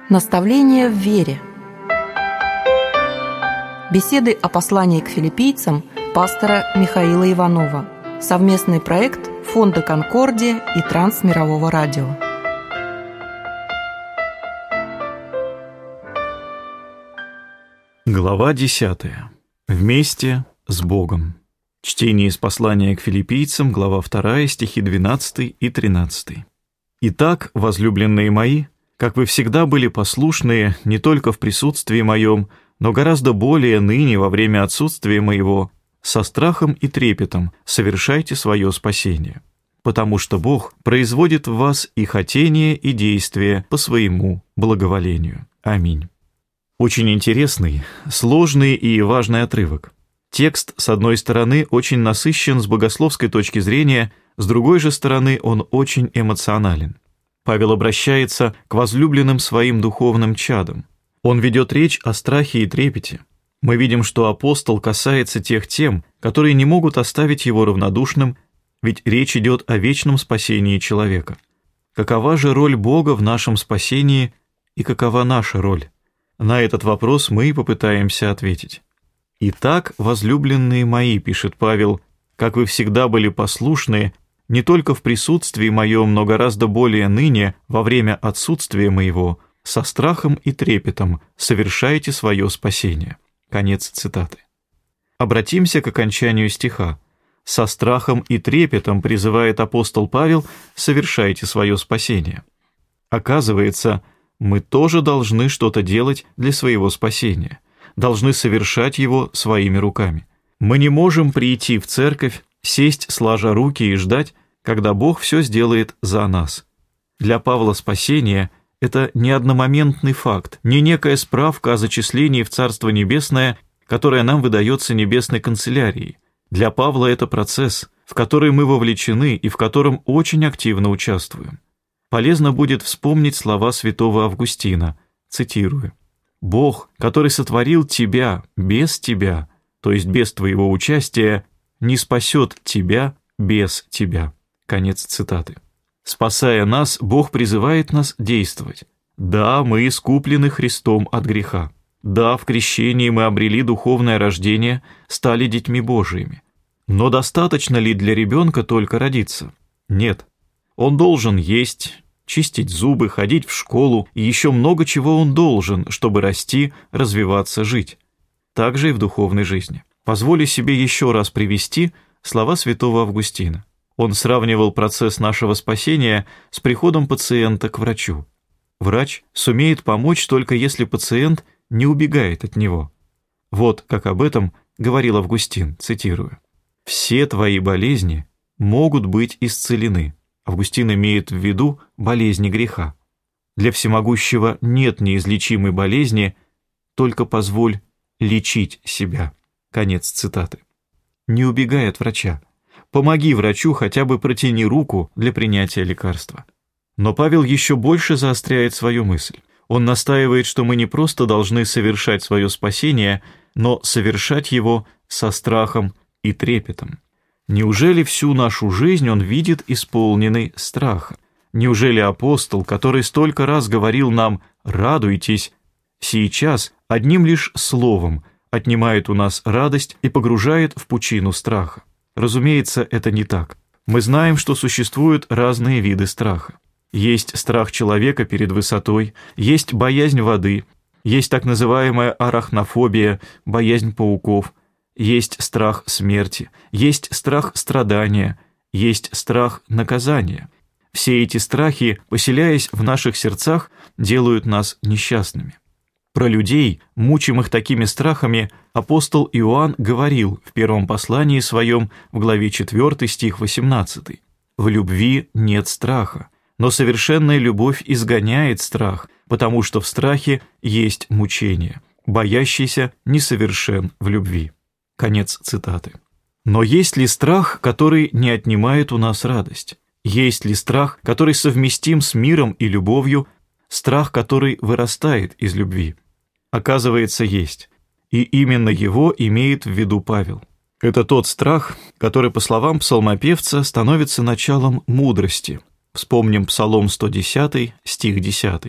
Наставление в вере. Беседы о послании к филиппийцам пастора Михаила Иванова. Совместный проект Фонда Конкордия и Трансмирового радио. Глава 10. Вместе с Богом. Чтение из послания к филиппийцам, глава 2, стихи 12 и 13. «Итак, возлюбленные мои, как вы всегда были послушные не только в присутствии моем, но гораздо более ныне во время отсутствия моего, со страхом и трепетом совершайте свое спасение, потому что Бог производит в вас и хотение, и действие по своему благоволению. Аминь». Очень интересный, сложный и важный отрывок. Текст, с одной стороны, очень насыщен с богословской точки зрения, с другой же стороны, он очень эмоционален. Павел обращается к возлюбленным своим духовным чадам. Он ведет речь о страхе и трепете. Мы видим, что апостол касается тех тем, которые не могут оставить его равнодушным, ведь речь идет о вечном спасении человека. Какова же роль Бога в нашем спасении и какова наша роль? На этот вопрос мы и попытаемся ответить. «Итак, возлюбленные мои», — пишет Павел, — «как вы всегда были послушны, не только в присутствии моем, но гораздо более ныне, во время отсутствия моего, со страхом и трепетом совершайте свое спасение». Конец цитаты. Обратимся к окончанию стиха. «Со страхом и трепетом призывает апостол Павел, совершайте свое спасение». Оказывается, мы тоже должны что-то делать для своего спасения, должны совершать его своими руками. Мы не можем прийти в церковь, сесть сложа руки и ждать, когда Бог все сделает за нас. Для Павла спасение — это не одномоментный факт, не некая справка о зачислении в Царство Небесное, которая нам выдается небесной канцелярией. Для Павла это процесс, в который мы вовлечены и в котором очень активно участвуем. Полезно будет вспомнить слова святого Августина, цитирую: «Бог, который сотворил тебя без тебя, то есть без твоего участия, не спасет тебя без тебя». Конец цитаты. Спасая нас, Бог призывает нас действовать. Да, мы искуплены Христом от греха. Да, в крещении мы обрели духовное рождение, стали детьми Божиими. Но достаточно ли для ребенка только родиться? Нет. Он должен есть, чистить зубы, ходить в школу, и еще много чего он должен, чтобы расти, развиваться, жить. Так же и в духовной жизни. Позволю себе еще раз привести слова святого Августина. Он сравнивал процесс нашего спасения с приходом пациента к врачу. Врач сумеет помочь только если пациент не убегает от него. Вот как об этом говорил Августин, цитирую: «Все твои болезни могут быть исцелены». Августин имеет в виду болезни греха. Для всемогущего нет неизлечимой болезни, только позволь лечить себя. Конец цитаты. Не убегай от врача. Помоги врачу, хотя бы протяни руку для принятия лекарства. Но Павел еще больше заостряет свою мысль. Он настаивает, что мы не просто должны совершать свое спасение, но совершать его со страхом и трепетом. Неужели всю нашу жизнь он видит исполненный страха? Неужели апостол, который столько раз говорил нам «радуйтесь», сейчас одним лишь словом отнимает у нас радость и погружает в пучину страха? Разумеется, это не так. Мы знаем, что существуют разные виды страха. Есть страх человека перед высотой, есть боязнь воды, есть так называемая арахнофобия, боязнь пауков, есть страх смерти, есть страх страдания, есть страх наказания. Все эти страхи, поселяясь в наших сердцах, делают нас несчастными. Про людей, мучимых такими страхами, апостол Иоанн говорил в первом послании своем в главе 4, стих 18. «В любви нет страха, но совершенная любовь изгоняет страх, потому что в страхе есть мучение. Боящийся несовершен в любви». Конец цитаты. Но есть ли страх, который не отнимает у нас радость? Есть ли страх, который совместим с миром и любовью, страх, который вырастает из любви? Оказывается, есть. И именно его имеет в виду Павел. Это тот страх, который, по словам псалмопевца, становится началом мудрости. Вспомним Псалом 110, стих 10.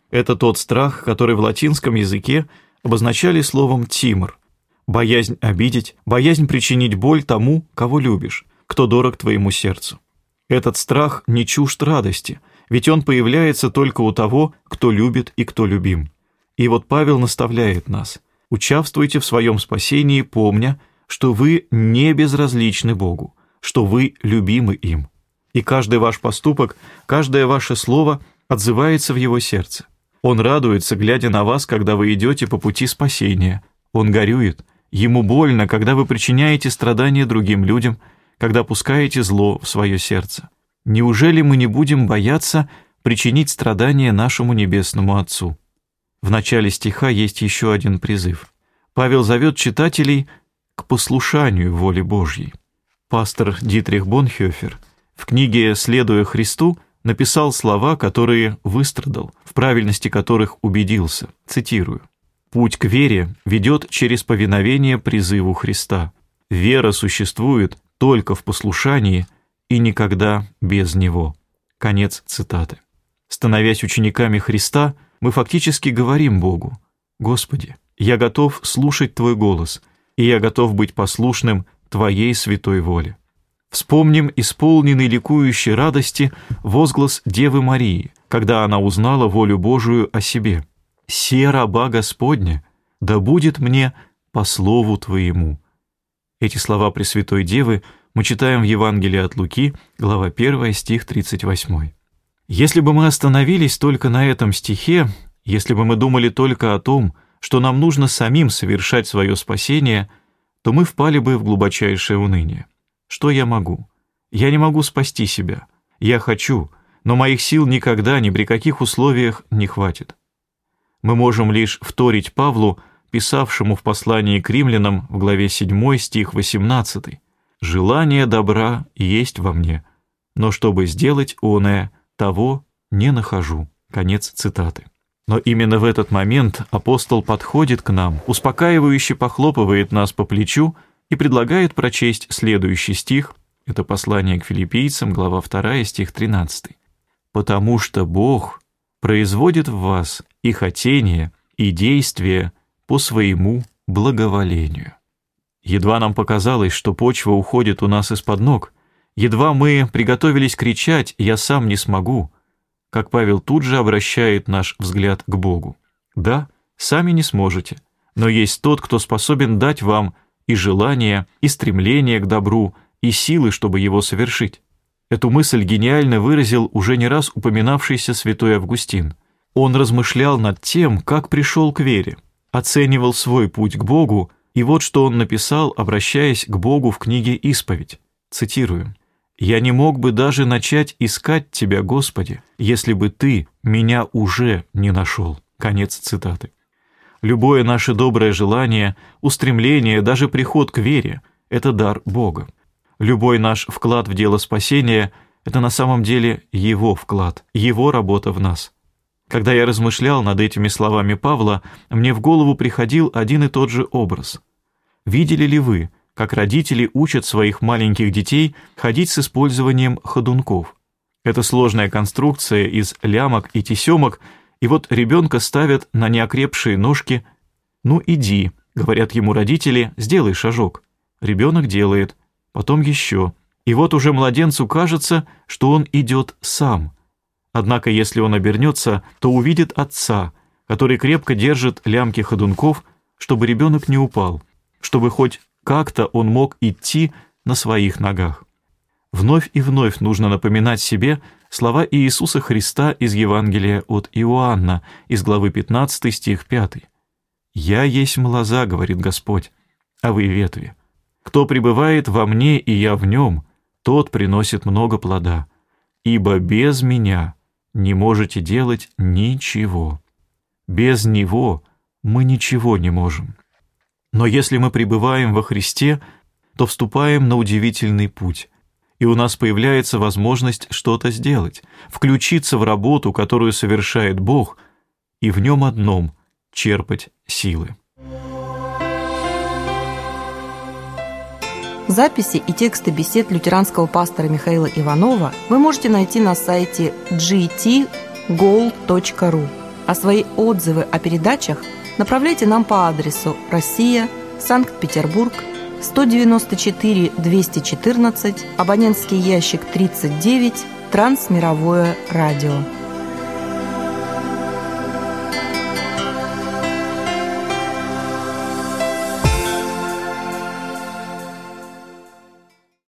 Это тот страх, который в латинском языке обозначали словом «тимор». Боязнь обидеть, боязнь причинить боль тому, кого любишь, кто дорог твоему сердцу. Этот страх не чужд радости, ведь он появляется только у того, кто любит и кто любим. И вот Павел наставляет нас: участвуйте в своем спасении, помня, что вы не безразличны Богу, что вы любимы им. И каждый ваш поступок, каждое ваше слово отзывается в его сердце. Он радуется, глядя на вас, когда вы идете по пути спасения. Он горюет, ему больно, когда вы причиняете страдания другим людям, когда пускаете зло в свое сердце. Неужели мы не будем бояться причинить страдания нашему Небесному Отцу? В начале стиха есть еще один призыв. Павел зовет читателей к послушанию воле Божьей. Пастор Дитрих Бонхёфер в книге «Следуя Христу» написал слова, которые выстрадал, в правильности которых убедился. Цитирую: «Путь к вере ведет через повиновение призыву Христа. Вера существует только в послушании и никогда без него». Конец цитаты. Становясь учениками Христа, мы фактически говорим Богу: «Господи, я готов слушать Твой голос, и я готов быть послушным Твоей святой воле». Вспомним исполненный ликующей радости возглас Девы Марии, когда она узнала волю Божию о себе: «Се раба Господня, да будет мне по слову Твоему». Эти слова Пресвятой Девы мы читаем в Евангелии от Луки, глава 1, стих 38. Если бы мы остановились только на этом стихе, если бы мы думали только о том, что нам нужно самим совершать свое спасение, то мы впали бы в глубочайшее уныние. Что я могу? Я не могу спасти себя. Я хочу, но моих сил никогда, ни при каких условиях не хватит. Мы можем лишь вторить Павлу, писавшему в послании к римлянам в главе 7, стих 18: «Желание добра есть во мне, но чтобы сделать оное, того не нахожу». Конец цитаты. Но именно в этот момент апостол подходит к нам, успокаивающе похлопывает нас по плечу и предлагает прочесть следующий стих. Это послание к филиппийцам, глава 2, стих 13. «Потому что Бог производит в вас и хотение, и действие по своему благоволению». Едва нам показалось, что почва уходит у нас из-под ног, едва мы приготовились кричать «я сам не смогу», как Павел тут же обращает наш взгляд к Богу. Да, сами не сможете, но есть тот, кто способен дать вам и желание, и стремление к добру, и силы, чтобы его совершить. Эту мысль гениально выразил уже не раз упоминавшийся святой Августин. Он размышлял над тем, как пришел к вере, оценивал свой путь к Богу, и вот что он написал, обращаясь к Богу в книге «Исповедь». Цитирую: «Я не мог бы даже начать искать Тебя, Господи, если бы Ты меня уже не нашел». Конец цитаты. Любое наше доброе желание, устремление, даже приход к вере — это дар Бога. Любой наш вклад в дело спасения — это на самом деле Его вклад, Его работа в нас. Когда я размышлял над этими словами Павла, мне в голову приходил один и тот же образ. Видели ли вы, как родители учат своих маленьких детей ходить с использованием ходунков? Это сложная конструкция из лямок и тесемок, и вот ребенка ставят на неокрепшие ножки. «Ну иди», — говорят ему родители, — «сделай шажок». Ребенок делает, потом еще. И вот уже младенцу кажется, что он идет сам. Однако если он обернется, то увидит отца, который крепко держит лямки ходунков, чтобы ребенок не упал, чтобы хоть как-то он мог идти на своих ногах. Вновь и вновь нужно напоминать себе слова Иисуса Христа из Евангелия от Иоанна, из главы 15, стих 5. «Я есть лоза, — говорит Господь, — а вы ветви. Кто пребывает во мне, и я в нем, тот приносит много плода, ибо без меня не можете делать ничего». Без Него мы ничего не можем. Но если мы пребываем во Христе, то вступаем на удивительный путь, и у нас появляется возможность что-то сделать, включиться в работу, которую совершает Бог, и в Нем одном черпать силы. Записи и тексты бесед лютеранского пастора Михаила Иванова вы можете найти на сайте gt.gold.ru, А свои отзывы о передачах направляйте нам по адресу: Россия, Санкт-Петербург, 194 214, абонентский ящик 39, Трансмировое радио.